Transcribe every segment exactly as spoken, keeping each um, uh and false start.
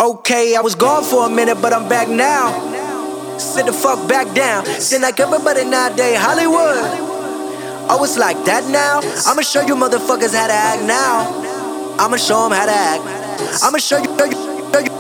Okay, I was gone for a minute, but I'm back now. Sit the fuck back down. Seem like everybody nowadays Hollywood. Oh, it's like that now? I'ma show you motherfuckers how to act now. I'ma show them how to act. I'ma show you, show you, show you.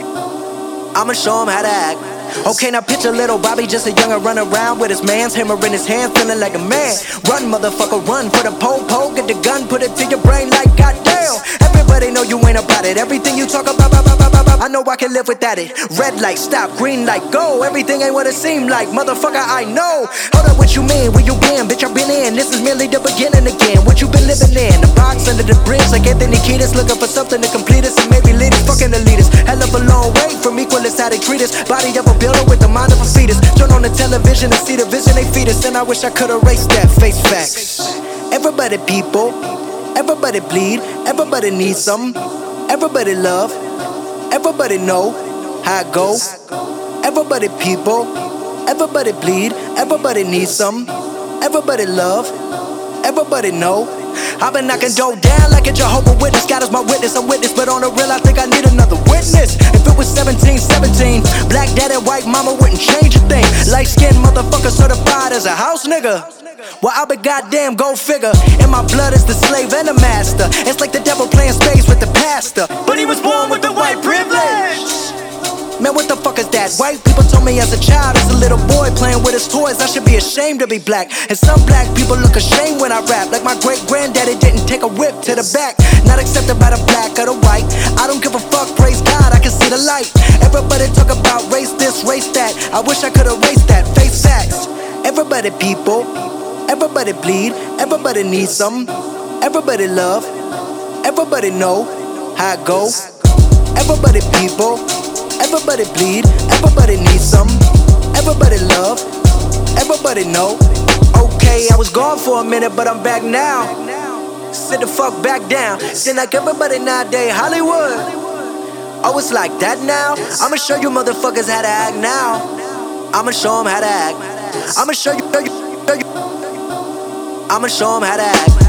I'ma show them how to act. Okay, now picture little Bobby, just a youngin' run around with his man's hammer in his hand, feeling like a man. Run, motherfucker, run for the pole, pole, get the gun, put it to your brain like goddamn. Everybody know you ain't about it. Everything you talk about, about, about, about, about, I know I can live without it. Red light, stop, green light, go. Everything ain't what it seem like, motherfucker, I know. Hold up, what you mean? Where you been? Bitch, I been in. This is merely the beginning again. What you been living in? The box under the bridge, like Anthony Kiedis, looking for something to complete us and maybe lead us. Fucking elitist, hell of a long way from equalists, how they treat us. Body of a builder with the mind of a fetus. Turn on the television and see the vision they feed us, and I wish I could erase that. Face facts. Everybody people, everybody bleed, everybody needs some, everybody love, everybody know how it go. Everybody people, everybody bleed, everybody needs some, everybody love, everybody know. I've been knocking dough down like a Jehovah's Witness. God is my witness, I'm witness, but on the real I think I need another witness. If it was seventeen seventeen, black dad and white mama wouldn't change a thing. Light skinned motherfucker certified as a house nigga. Well, I be goddamn, go figure. In my blood is the slave and the master. It's like the devil playing space with the pastor, but he was born with the white privilege. Man, what the fuck is that? White people told me as a child, as a little boy playing with his toys, I should be ashamed to be black. And some black people look ashamed when I rap, like my great granddaddy didn't take a whip to the back. Not accepted by the black or the white. I don't give a fuck, praise God, I can see the light. Everybody talk about race this, race that. I wish I could erase that, face facts. Everybody people, everybody bleed, everybody needs some, everybody love, everybody know how it go. Everybody people, everybody bleed, everybody needs some, everybody love, everybody know. Okay, I was gone for a minute, but I'm back now. Sit the fuck back down. Seem like everybody nowadays Hollywood. Oh, it's like that now? I'ma show you motherfuckers how to act now. I'ma show them how to act. I'ma show you, show you, show you. I'ma show them how to act.